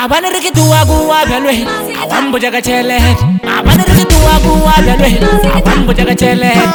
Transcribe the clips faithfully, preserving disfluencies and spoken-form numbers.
Abanereke tuwaguwa belwe awambo jaga chelet. Abanereke tuwaguwa belwe awambo jaga chelet.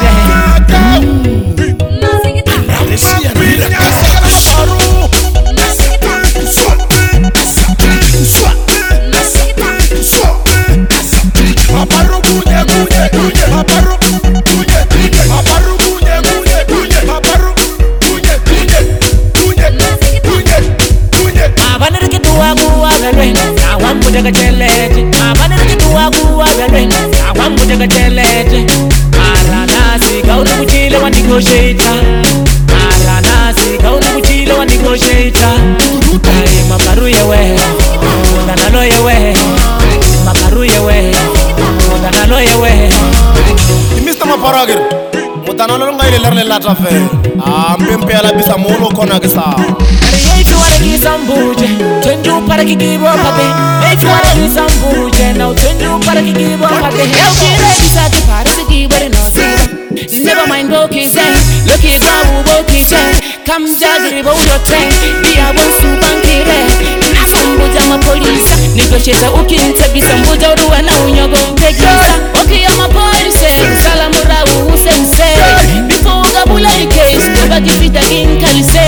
Awambo jaga chelet, abanereke tuwaguwa belwe awambo jaga chelet. Aranasi kauri kuchile wa negotiator. Aranasi kauri kuchile wa negotiator. Ay makaru yewe, danalo yewe, makaru yewe, danalo yewe. Mister Maparagir, mutanalo ngai lerle la trafe. Ambempe ala bisa molo kona kesa. Hey tuwara kisambuje, tenju para kigibo kate. Hey tuwara kisambuje, now tenju para kigibo kate. Hey kire kisati para kigibo no see. Never mind what he say, look it go what he say. Come jagri bo your train, be a one subankire. Na sambuja ma police, negotiator ukinta bisambuja uruwa na unyogo mpekisa. Okay I'm a police, salamura usense. Before gabula case, never give it again kalise.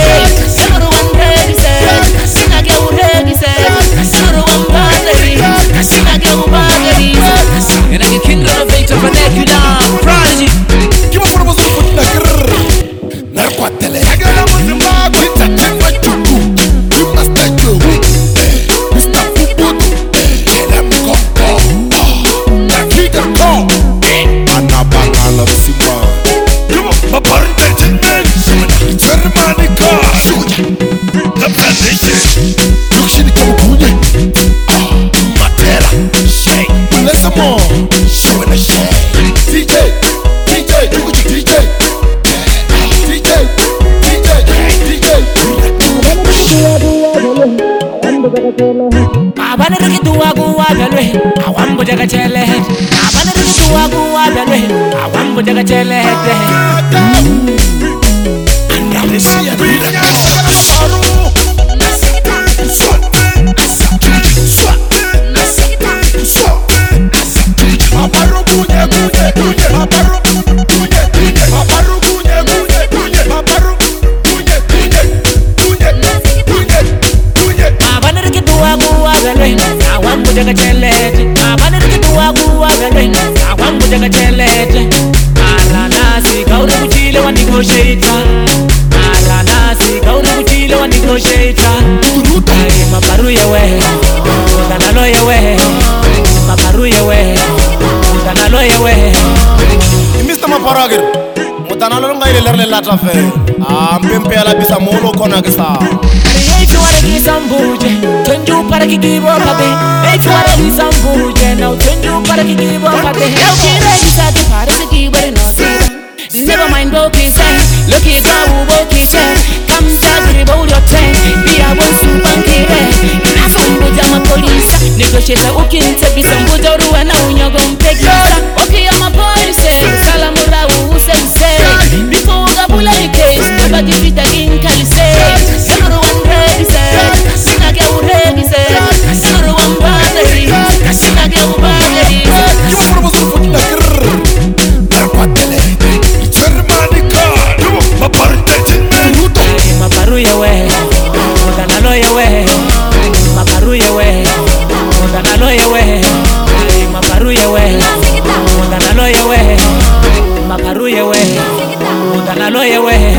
And I get king innovator vernacular prodigy. Give up for the foot na grrr. Na kwatele. Agala muzimbago. Kita chengwa chuku. You must thank you. Mister Fubudu. Ela mkoko. Na kiga ko. Bana bana la simba. Give up my bar entertainment. Germany car. Shuja. The foundation. Lukshini kama kunye. Matera. Shake. Let's more. Show and a shake. D J, D J, you could D J. D J, D J, D J. Abanereke tuwaguwa belwe awambo jaga chelet. Abanereke tuwaguwa belwe awambo jaga chelet. And I see a bit awambo jaga chelet. Abanereke tuwaguwa belwe awambo jaga chelet. Aranasi kauri kuchile wa negotiator. Aranasi kauri kuchile wa negotiator. Ay makaru yewe, danalo yewe, makaru yewe, danalo yewe. Mister Maparagir, mutanalo ngai lerle la trafe. Ambempe ala bisa molo kona kesa. Hey tuwara kisambuje, tenju para kigibo kate. Hey tuwara kisambuje, now tenju para kigibo kate. Hey kire kisati para kigibo no see. Never mind what he say, look it go what he say. Come jagri bo your train, be a one subankire. Na sambuja ma police, negotiator ukinta bisambuja uruwa na unyogo mpekisa. Okay I'm a police, salamura usense. Before gabula case, never give it again kalise. Makaru yewe, danalo yewe, makaru yewe, danalo yewe, makaru yewe, danalo yewe, makaru yewe, danalo yewe.